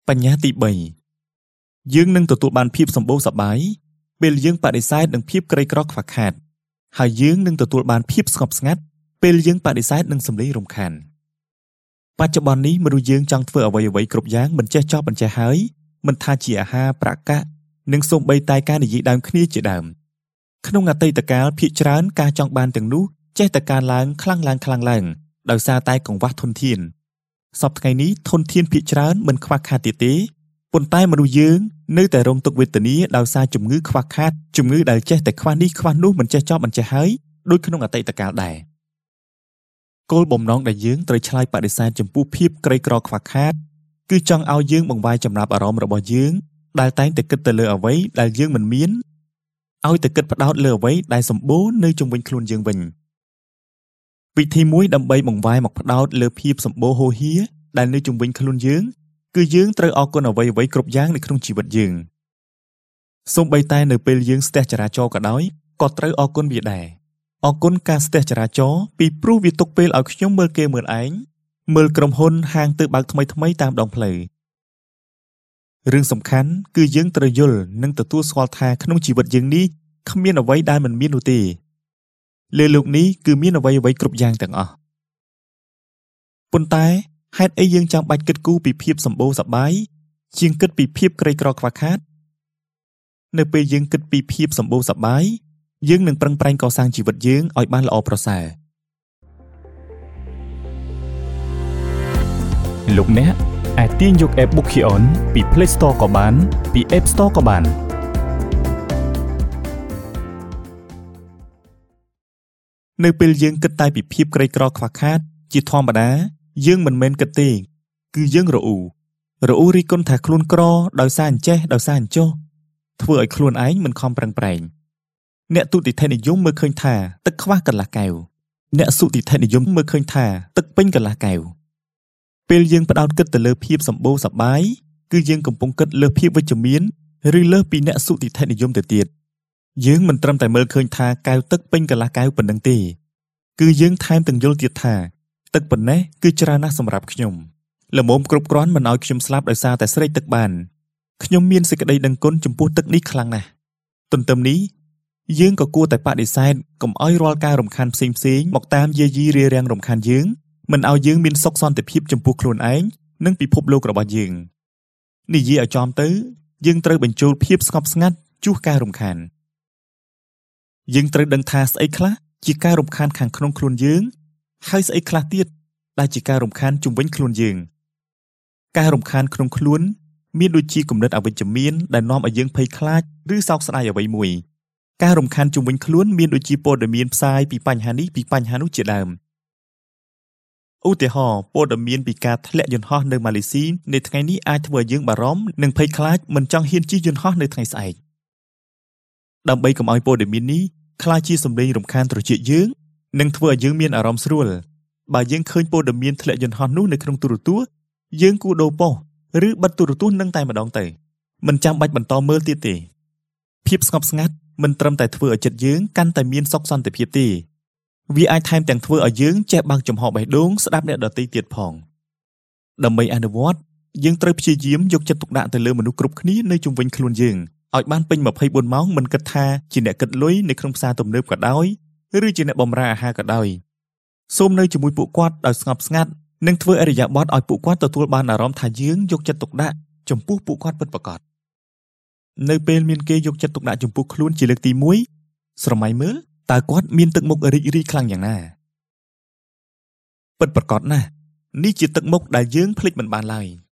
បញ្ញត្តិទី3យើងនឹងទទួលបានភាពសម្បូរសប្បាយពេលយើងបដិសេធនឹងភាពក្រីក្រខ្វះខាតហើយយើងនឹងទទួលបានភាពស្ងប់ស្ងាត់ពេលយើងបដិសេធនឹងសម្លេងរំខានបច្ចុប្បន្ននេះមនុស្សយើងចង់ធ្វើអ្វីៗគ្រប់យ៉ាងមិនចេះចប់មិនចេះហើយមិនថាជាអាហារប្រាក់កាសនិងសូម្បីតែការនិយាយដើមគ្នាជាដើមក្នុងអតីតកាលភាគច្រើនការចង់បានទាំងនោះចេះតែកើនឡើងខ្លាំងឡើងដោយសារតែកង្វះធនធានសពថ្ងៃនេះធនធានភាគច្រើនមិនខ្វះខាតទៀតទេប៉ុន្តែមនុស្សយើងនៅតែរងទុក្ខវេទនាដោយសារជំងឺខ្វះខាតជំងឺដែលចេះតែខ្វះនេះខ្វះនោះមិនចេះចប់មិនចេះហើយដូចក្នុងអតីតកាលដែរគោលបំណងដែលយើងត្រូវឆ្លើយបដិសេធចំពោះភាពក្រីក្រខ្វះខាតគឺចង់ឲ្យយើងបង្វែរចំណាប់អារម្មណ៍របស់យើងដែលតែងតែគិតទៅលើអ្វីដែលយើងមិនមានឲ្យតែគិតផ្ដោតលើអ្វីដែលសម្បូរនៅជុំវិញខ្លួនយើងវិញវិធីមួយដើម្បីបង្វែរមកផ្ដោតលើភាពសម្បូរហូរហៀដែលនៅជុំវិញខ្លួនយើងគឺយើងត្រូវអរគុណអ្វីៗគ្រប់យ៉ាងនៅក្នុងជីវិតយើងសូម្បីតែនៅពេលយើងស្ទះចរាចរណ៍ក៏ដោយក៏ត្រូវអរគុណវាដែរអរគុណការស្ទះចរាចរណ៍ពីព្រោះវាទុកពេលឲ្យខ្ញុំមើលគេមើលឯងមើលក្រុមហ៊ុនហាងទៅបើកថ្មីតាមដងផ្លូវរឿងសំខាន់គឺយើងត្រូវយល់និងទទួលស្គាល់ថាក្នុងជីវិតយើងនេះគ្មានអ្វីដែលមិនមាននោះទេលើលោកនេះគឺមានអ្វីគ្រប់យ៉ាងទាំងអស់ប៉ុន្តែហេតុអីយើងចាំបាច់គិតគូរពីភាពសម្បូរសប្បាយជាងគិតពីភាពក្រីក្រខ្វះខាតនៅពេលយើងគិតពីភាពសម្បូរសប្បាយយើងនឹងប្រឹងប្រែងកសាងជីវិតយើងឲ្យបានល្អប្រសើរលោកអ្នកអាចទាញយក App Bookion ពី Play Store ក៏បានពី App Store ក៏បាននៅពេលយើងគិតតែពីភាពក្រីក្រខ្វះខាតជាធម្មតាយើងមិនមែនគិតទេគឺយើងរអ៊ូរីគុណថាខ្លួនក្រដោយសារអញ្ចេះដោយសារអញ្ចោះធ្វើឲ្យខ្លួនឯងមិនខំប្រឹងប្រែងអ្នកទុតិធិនិយមមើលឃើញថាទឹកខ្វះកន្លះកែវអ្នកសុតិធិនិយមមើលឃើញថាទឹកពេញកន្លះកែវពេលយើងផ្ដោតគិតទៅលើភាពសម្បូរសប្បាយគឺយើងកំពុងគិតលើភាពវិជ្ជមានឬលើពីអ្នកសុតិធិនិយមទៅទៀតយើងមិនត្រឹមតែមើលឃើញថាកែវទឹកពេញកន្លះកែវប៉ុណ្ណឹងទេគឺយើងថែមទាំងយល់ទៀតថាទឹកប៉ុណ្ណេះគឺច្រើនណាស់សម្រាប់ខ្ញុំល្មមគ្រប់គ្រាន់មិនឲ្យខ្ញុំស្លាប់ដោយសារតែស្រេកទឹកបានខ្ញុំមានសេចក្តីដឹងគុណចំពោះទឹកនេះខ្លាំងណាស់ទន្ទឹមនេះយើងក៏គួរតែបដិសេធកុំឲ្យរាល់ការរំខានផ្សេងមកតាមយាយីរារាំងរំខានយើងមិនឲ្យយើងមានសុខសន្តិភាពចំពោះខ្លួនឯងនិងពិភពលោករបស់យើងនិយាយឲ្យចំទៅយើងត្រូវបញ្ចូលភាពស្ងប់ស្ងាត់ជួសការរំខានយើងត្រូវដឹងថាស្អីខ្លះជាការរំខានខាងក្នុងខ្លួនយើងហើយស្អីខ្លះទៀតដែលជាការរំខានជុំវិញខ្លួនយើងការរំខានក្នុងខ្លួនមានដូចជាគំនិតអវិជ្ជមានដែលនាំឲ្យយើងភ័យខ្លាចឬសោកស្ដាយអ្វីមួយការរំខានជុំវិញខ្លួនមានដូចជាព័ត៌មានផ្សាយពីបញ្ហានេះពីបញ្ហានោះជាដើមឧទាហរណ៍ព័ត៌មានពីការធ្លាក់យន្តហោះនៅម៉ាឡេស៊ីនៅថ្ងៃនេះអាចធ្វើឲ្យយើងបារម្ភនិងភ័យខ្លាចមិនចង់ហ៊ានជិះយន្តហោះនៅថ្ងៃស្អែកដើម្បីកុំឲ្យព័ត៌មាននេះក្លាយជាសម្លេងរំខានត្រចៀកយើងនិងធ្វើឲ្យយើងមានអារម្មណ៍ស្រួលបើយើងឃើញព័ត៌មានធ្លាក់យន្តហោះនោះនៅក្នុងទូរទស្សន៍យើងគួរដូរប៉ុស្តិ៍ឬបិទទូរទស្សន៍នឹងតែម្ដងទៅមិនចាំបាច់បន្តមើលទៀតទេភាពស្ងប់ស្ងាត់មិនត្រឹមតែធ្វើឲ្យចិត្តយើងកាន់តែមានសុខសន្តិភាពទេវាអាចថែមទាំងធ្វើឲ្យយើងចេះបើកចំហបេះដូងស្ដាប់អ្នកដទៃទៀតផងដើម្បីអនុវត្តយើងត្រូវព្យាយាមយកចិត្តទុកដាក់ទៅលើមនុស្សគ្រប់គ្នានៅជុំវិញខ្លួនយើងឲ្យបានពេញ24ម៉ោងមិនគិតថាជាអ្នកគិតលុយនៅក្នុងផ្សារទំនើបក៏ដោយឬជាអ្នកបម្រើអាហារក៏ដោយសូមនៅជាមួយពួកគាត់ដោយស្ងប់ស្ងាត់និងធ្វើអរិយាប័ត្រឲ្យពួកគាត់ទទួលបានអារម្មណ៍ថាយើងយកចិត្តទុកដាក់ចំពោះពួកគាត់ពិតប្រាកដនៅពេលមានគេយកចិត្តទុកដាក់ចំពោះខ្លួនជាលើកទី1ស្រមៃមើលតើគាត់មានទឹកមុខរីករាយខ្លាំងយ៉ាងណាពិតប្រាកដណាស់នេះជាទឹកមុខដែលយើងភ្លេចមិនបានឡើយ